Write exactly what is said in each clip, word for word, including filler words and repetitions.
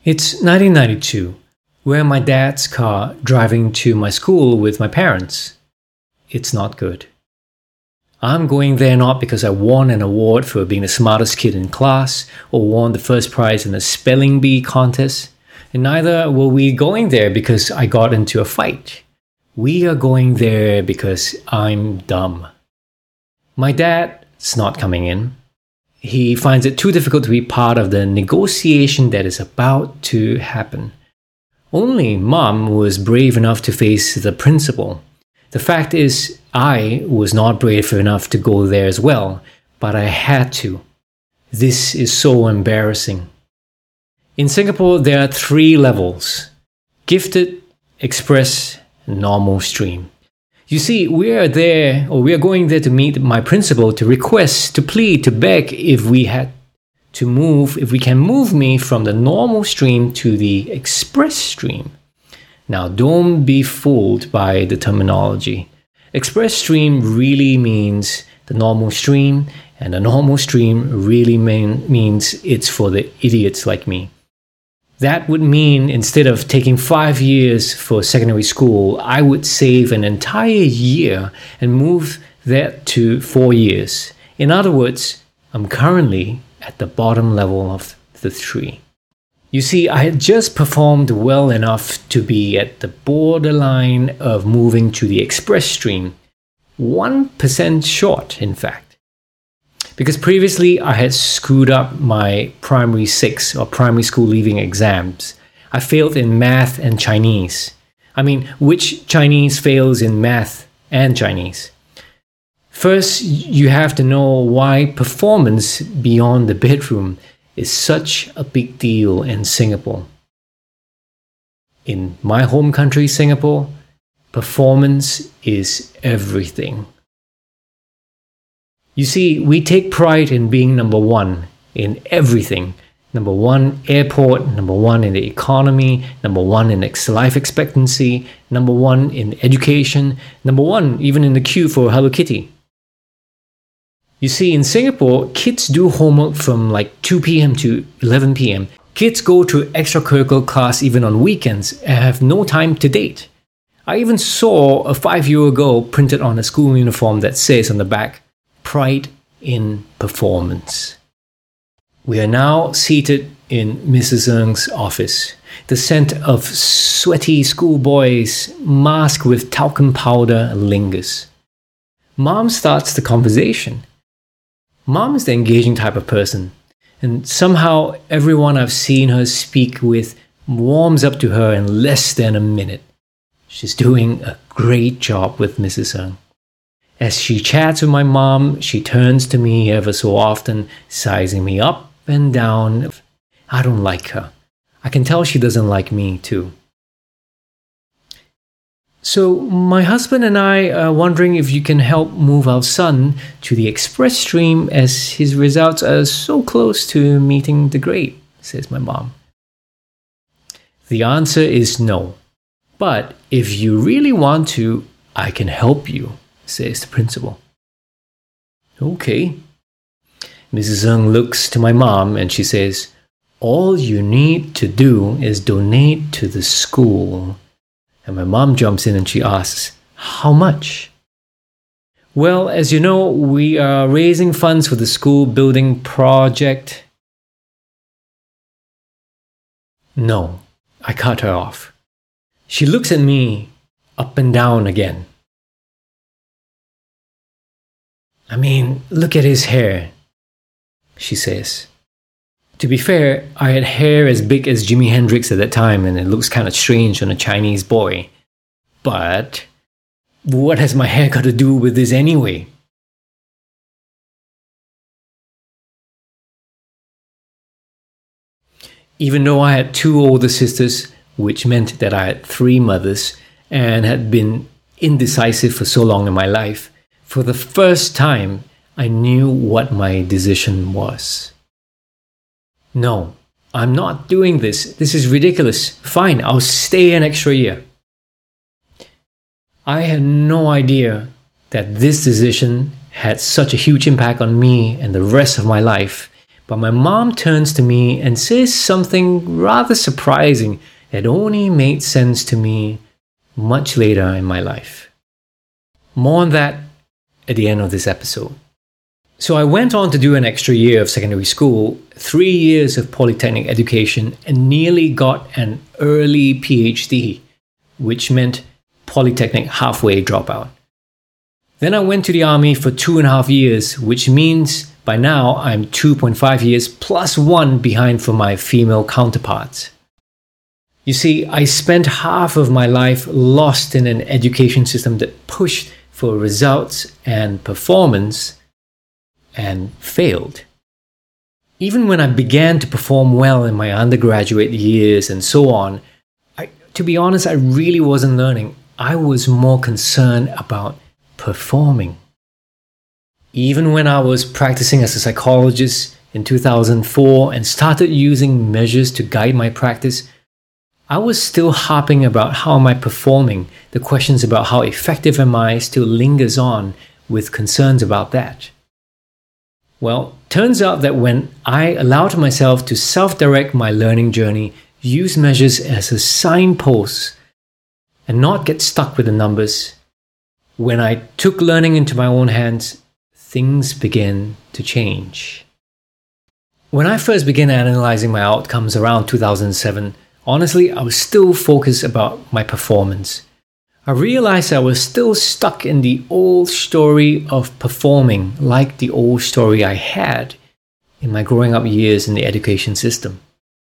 It's nineteen ninety-two. We're in my dad's car driving to my school with my parents. It's not good. I'm going there not because I won an award for being the smartest kid in class or won the first prize in a spelling bee contest, and neither were we going there because I got into a fight. We are going there because I'm dumb. My dad's not coming in. He finds it too difficult to be part of the negotiation that is about to happen. Only Mom was brave enough to face the principal. The fact is, I was not brave enough to go there as well, but I had to. This is so embarrassing. In Singapore, there are three levels: gifted, express, and normal stream. You see, we are there, or we are going there to meet my principal to request, to plead, to beg if we had to move, if we can move me from the normal stream to the express stream. Now, don't be fooled by the terminology. Express stream really means the normal stream, and the normal stream really mean, means it's for the idiots like me. That would mean instead of taking five years for secondary school, I would save an entire year and move that to four years. In other words, I'm currently at the bottom level of the three. You see, I had just performed well enough to be at the borderline of moving to the express stream. one percent short, in fact. Because previously I had screwed up my primary six or primary school leaving exams. I failed in math and Chinese. I mean, which Chinese fails in math and Chinese? First, you have to know why performance beyond the bedroom is such a big deal in Singapore. In my home country, Singapore, performance is everything. You see, we take pride in being number one in everything. Number one airport, number one in the economy, number one in life expectancy, number one in education, number one even in the queue for Hello Kitty. You see, in Singapore, kids do homework from like two p.m. to eleven p.m. Kids go to extracurricular class even on weekends and have no time to date. I even saw a five-year-old girl printed on a school uniform that says on the back, "Pride in performance." We are now seated in Missus Ng's office. The scent of sweaty schoolboys masked with talcum powder lingers. Mom starts the conversation. Mom is the engaging type of person, and somehow everyone I've seen her speak with warms up to her in less than a minute. She's doing a great job with Missus Ng. As she chats with my mom, she turns to me ever so often, sizing me up and down. I don't like her. I can tell she doesn't like me too. So my husband and I are wondering if you can help move our son to the express stream as his results are so close to meeting the grade, says my mom. The answer is no. But if you really want to, I can help you, says the principal. Okay. Missus Ng looks to my mom and she says, all you need to do is donate to the school. And my mom jumps in and she asks, how much? Well, as you know, we are raising funds for the school building project. No, I cut her off. She looks at me up and down again. I mean, look at his hair, she says. To be fair, I had hair as big as Jimi Hendrix at that time and it looks kind of strange on a Chinese boy. But what has my hair got to do with this anyway? Even though I had two older sisters, which meant that I had three mothers, and had been indecisive for so long in my life, for the first time, I knew what my decision was. No, I'm not doing this. This is ridiculous. Fine, I'll stay an extra year. I had no idea that this decision had such a huge impact on me and the rest of my life, But my mom turns to me and says something rather surprising that only made sense to me much later in my life. More on that at the end of this episode. So I went on to do an extra year of secondary school, three years of polytechnic education, and nearly got an early PhD, which meant polytechnic halfway dropout. Then I went to the army for two and a half years, which means by now I'm two point five years plus one behind from my female counterparts. You see, I spent half of my life lost in an education system that pushed for results and performance and failed. Even when I began to perform well in my undergraduate years and so on, I, to be honest, I really wasn't learning. I was more concerned about performing. Even when I was practicing as a psychologist in two thousand four and started using measures to guide my practice, I was still harping about how am I performing. The questions about how effective am I still lingers on with concerns about that. Well, turns out that when I allowed myself to self-direct my learning journey, use measures as a signpost, and not get stuck with the numbers, when I took learning into my own hands, things began to change. When I first began analyzing my outcomes around two thousand seven, honestly, I was still focused about my performance. I realized I was still stuck in the old story of performing, like the old story I had in my growing up years in the education system.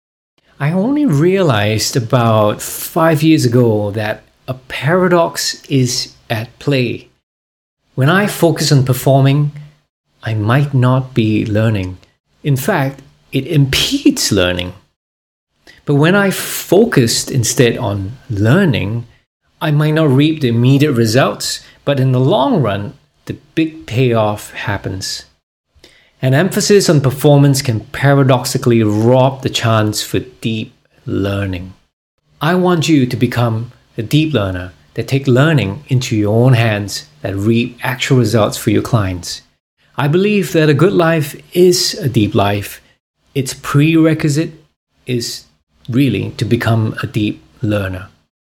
I only realized about five years ago that a paradox is at play. When I focus on performing, I might not be learning. In fact, it impedes learning. But when I focused instead on learning, I might not reap the immediate results, but in the long run, the big payoff happens. An emphasis on performance can paradoxically rob the chance for deep learning. I want you to become a deep learner that take learning into your own hands, that reap actual results for your clients. I believe that a good life is a deep life. Its prerequisite is really to become a deep learner.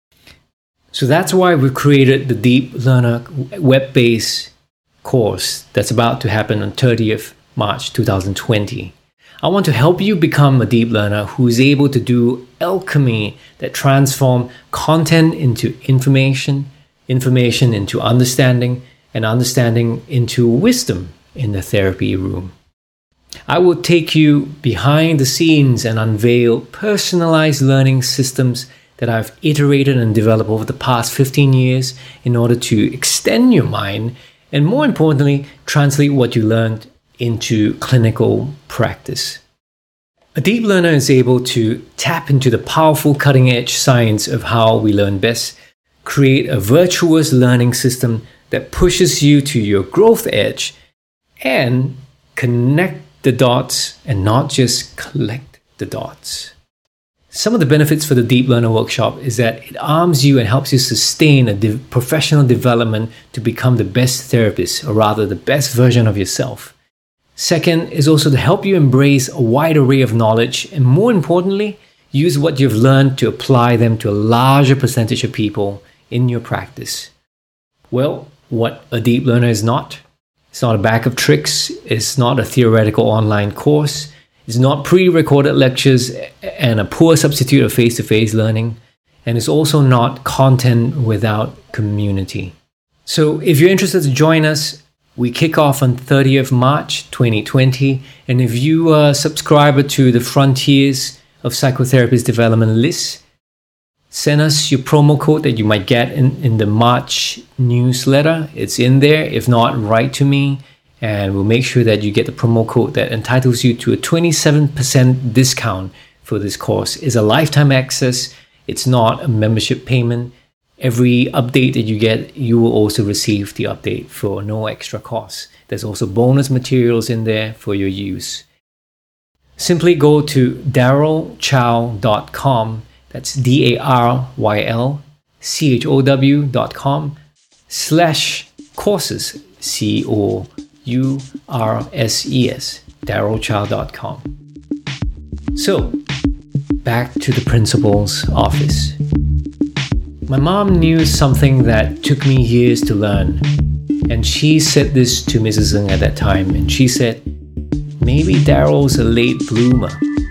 So that's why we've created the Deep Learner web-based course that's about to happen on thirtieth of March twenty twenty. I want to help you become a deep learner who is able to do alchemy that transforms content into information, information into understanding, and understanding into wisdom in the therapy room. I will take you behind the scenes and unveil personalized learning systems that I've iterated and developed over the past fifteen years in order to extend your mind and, more importantly, translate what you learned into clinical practice. A deep learner is able to tap into the powerful cutting-edge science of how we learn best, create a virtuous learning system that pushes you to your growth edge, and connect the dots and not just collect the dots. Some of the benefits for the Deep Learner Workshop is that it arms you and helps you sustain a de- professional development to become the best therapist, or rather the best version of yourself. Second is also to help you embrace a wide array of knowledge and, more importantly, use what you've learned to apply them to a larger percentage of people in your practice. Well, what a deep learner is not. It's not a bag of tricks. It's not a theoretical online course. It's not pre-recorded lectures and a poor substitute of face-to-face learning. And it's also not content without community. So if you're interested to join us, we kick off on thirtieth of March twenty twenty. And if you are a subscriber to the Frontiers of Psychotherapist Development list, send us your promo code that you might get in, in the March newsletter. It's in there. If not, write to me. And we'll make sure that you get the promo code that entitles you to a twenty-seven percent discount for this course. It's a lifetime access. It's not a membership payment. Every update that you get, you will also receive the update for no extra cost. There's also bonus materials in there for your use. Simply go to daryl chow dot com. That's D A R Y L C H O W dot com slash courses, C O U R S E S, daryl child dot com. So, back to the principal's office. My mom knew something that took me years to learn, and she said this to Missus Ng at that time, and she said, maybe Daryl's a late bloomer.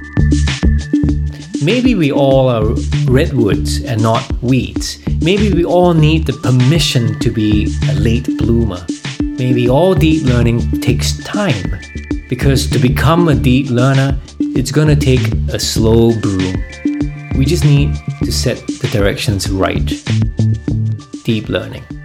Maybe we all are redwoods and not weeds. Maybe we all need the permission to be a late bloomer. Maybe all deep learning takes time, because to become a deep learner, it's going to take a slow brew. We just need to set the directions right. Deep learning.